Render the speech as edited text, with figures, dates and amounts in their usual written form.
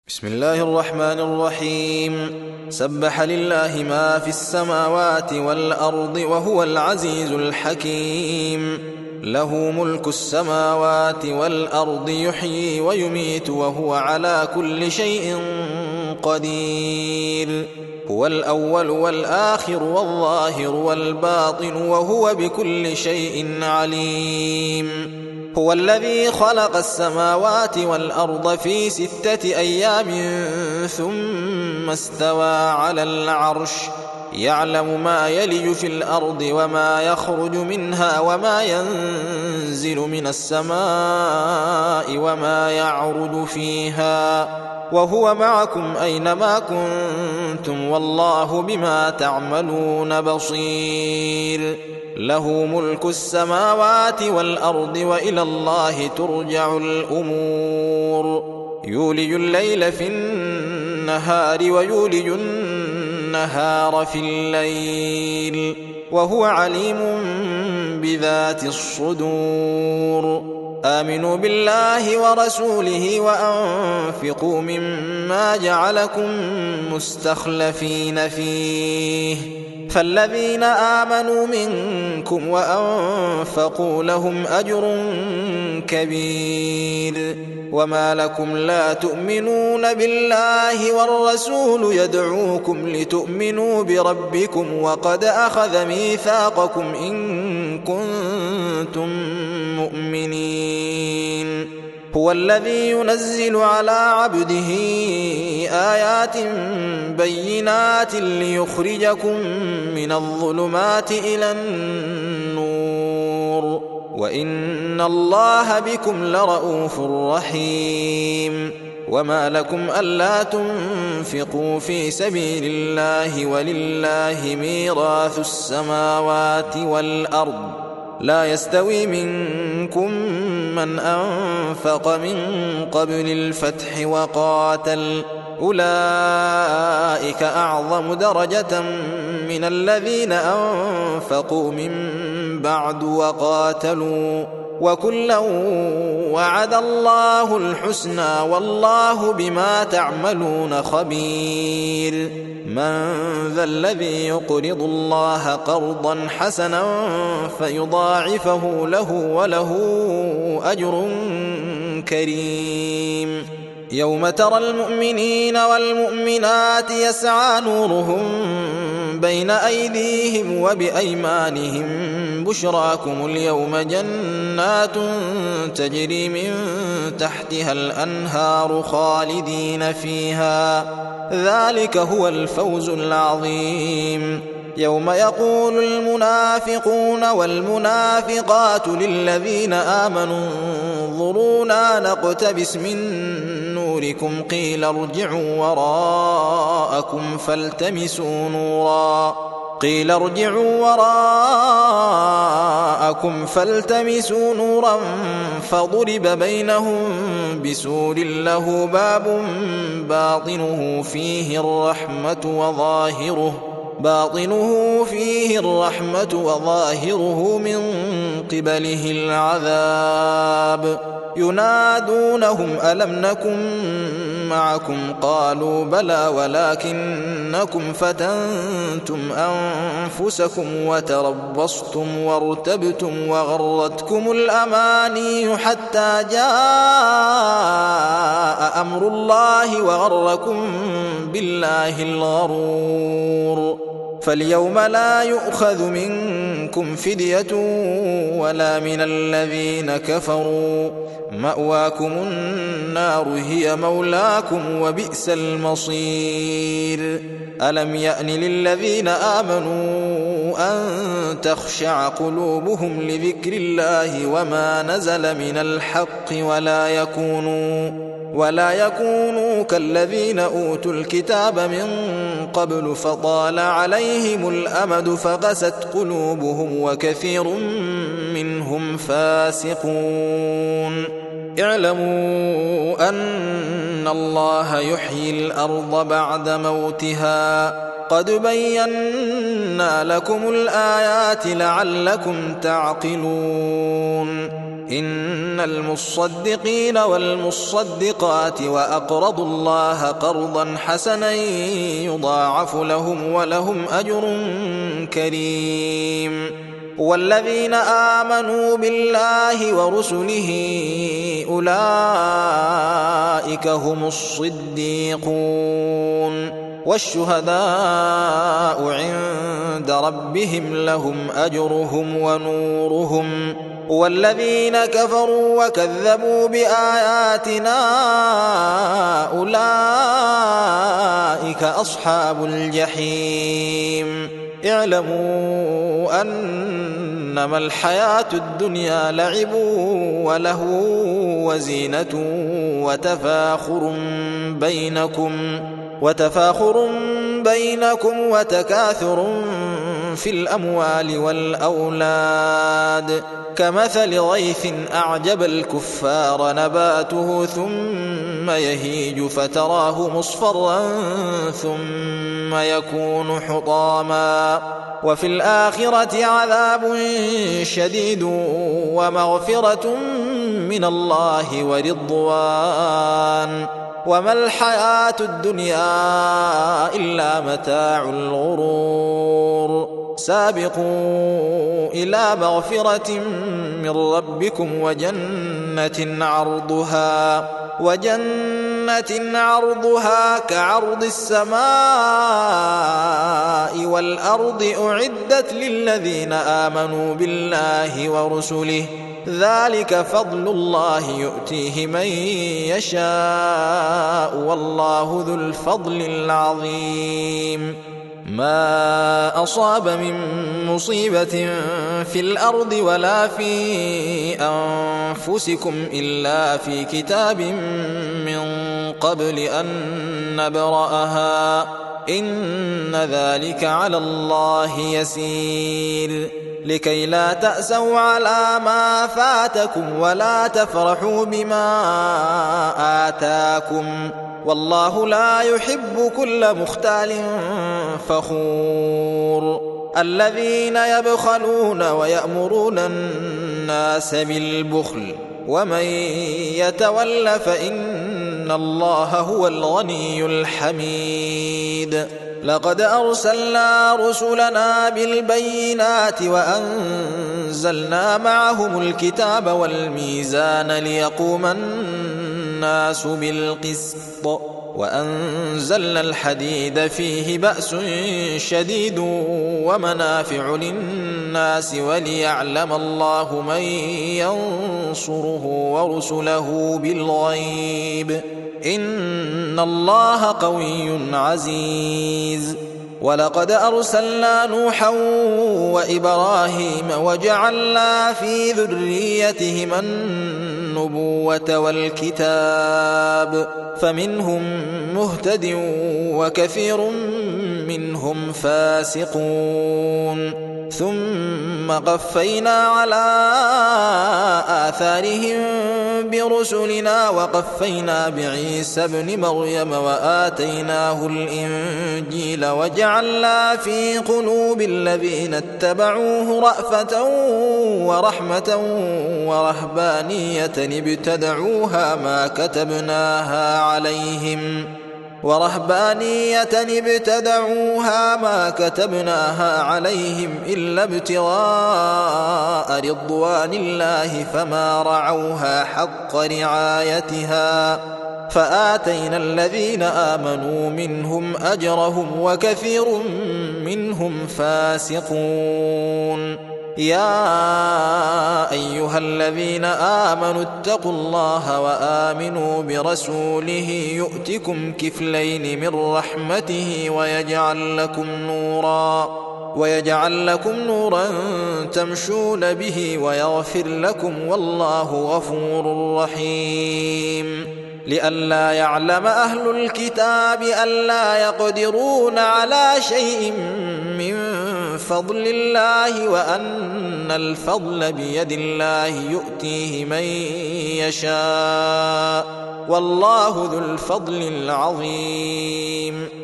بسم الله الرحمن الرحيم. سبح لله ما في السماوات والأرض وهو العزيز الحكيم. له ملك السماوات والأرض يحيي ويميت وهو على كل شيء قدير. هو الأول والآخر والظاهر والباطن وهو بكل شيء عليم. هو الذي خلق السماوات والأرض في 6 أيام ثم استوى على العرش يعلم ما يلج في الأرض وما يخرج منها وما ينزل من السماء وما يعرج فيها وهو معكم أينما كنتم والله بما تعملون بصير. له ملك السماوات والأرض وإلى الله ترجع الأمور. يولج الليل في النهار ويولج النهار في الليل وهو عليم بذات الصدور. آمنوا بالله ورسوله وأنفقوا مما جعلكم مستخلفين فيه فالذين آمنوا منكم وأنفقوا لهم أجر كبير. وما لكم لا تؤمنون بالله والرسول يدعوكم لتؤمنوا بربكم وقد أخذ ميثاقكم إن كنتم مؤمنين. هو الذي ينزل على عبده آيات بينات ليخرجكم من الظلمات إلى النور وإن الله بكم لرءوف رحيم. وما لكم ألا تنفقوا في سبيل الله ولله ميراث السماوات والأرض لا يستوي منكم من أنفق من قبل الفتح وقاتل أولئك أعظم درجة من الذين أنفقوا من بعد وقاتلوا وكلا وعد الله الحسنى والله بما تعملون خبير. من ذا الذي يقرض الله قرضا حسنا فيضاعفه له وله أجر كريم. يوم ترى المؤمنين والمؤمنات يسعى نورهم بين أيديهم وبأيمانهم بشراكم اليوم جنات تجري من تحتها الأنهار خالدين فيها ذلك هو الفوز العظيم. يوم يقول المنافقون والمنافقات للذين آمنوا انظرونا نقتبس من نوركم قيل ارجعوا وراءكم فالتمسوا نورا فضرب بينهم بسور له باب باطنه فيه الرحمة وظاهره من قبله العذاب. ينادونهم ألم نكن معكم قالوا بلى ولكنكم فتنتم أنفسكم وتربصتم وارتبتم وغرتكم الأماني حتى جاء أمر الله وغركم بالله الغرور. فاليوم لا يؤخذ منكم فدية ولا من الذين كفروا مأواكم النار هي مولاكم وبئس المصير. ألم يأن للذين آمنوا أن تخشع قلوبهم لذكر الله وما نزل من الحق ولا يكونوا كالذين أوتوا الكتاب من قبل فطال عليهم الأمد فقست قلوبهم وكثير منهم فاسقون. اعلموا أن الله يحيي الأرض بعد موتها قد بينا لكم الآيات لعلكم تعقلون. إن المصدقين والمصدقات وأقرضوا الله قرضا حسنا يضاعف لهم ولهم أجر كريم. والذين آمنوا بالله ورسله أولئك هم الصديقون والشهداء عند ربهم لهم أجرهم ونورهم. والذين كفروا وكذبوا بآياتنا أولئك أصحاب الجحيم. اعلموا أنما الحياة الدنيا لعب ولهو وزينة وتفاخر بينكم وتكاثر في الأموال والأولاد كمثل غيث أعجب الكفار نباته ثم يهيج فتراه مصفرا ثم يكون حطاما وفي الآخرة عذاب شديد ومغفرة من الله ورضوان وما الحياة الدنيا إلا متاع الغرور. سابقوا إلى مغفرة من ربكم وجنة عرضها كعرض السماء والأرض أعدت للذين آمنوا بالله ورسله ذلك فضل الله يؤتيه من يشاء والله ذو الفضل العظيم. ما أصاب من مصيبة في الأرض ولا في أنفسكم إلا في كتاب من قبل أن نبرأها إن ذلك على الله يسير. لكي لا تأسوا على ما فاتكم ولا تفرحوا بما آتاكم والله لا يحب كل مختال فخور. الذين يبخلون ويأمرون الناس بالبخل ومن يتول فإن الله هو الغني الحميد. لقد أرسلنا رسلنا بالبينات وأنزلنا معهم الكتاب والميزان ليقوم الناس بالقسط وأنزلنا الحديد فيه بأس شديد ومنافع للناس وليعلم الله من ينصره ورسله بالغيب إن الله قوي عزيز. ولقد أرسلنا نوحا وإبراهيم وجعلنا في ذريتهما النبوة والكتاب فمنهم مهتد وكثير منهم فاسقون. ثم قفينا على آثارهم برسلنا وقفينا بعيسى ابن مريم وآتيناه الإنجيل وجعلنا في قلوب الذين اتبعوه رأفة ورحمة ورهبانية ابتدعوها ما كتبناها عليهم إلا ابتغاء رضوان الله فما رعوها حق رعايتها فآتينا الذين آمنوا منهم أجرهم وكثير منهم فاسقون. يا أيها الذين آمنوا اتقوا الله وآمنوا برسوله يؤتكم كفلين من رحمته ويجعل لكم نورا تمشون به ويغفر لكم والله غفور رحيم. لئلا يعلم أهل الكتاب ألا يقدرون على شيء من فضل الله وأن الفضل بيد الله يؤتيه من يشاء والله ذو الفضل العظيم.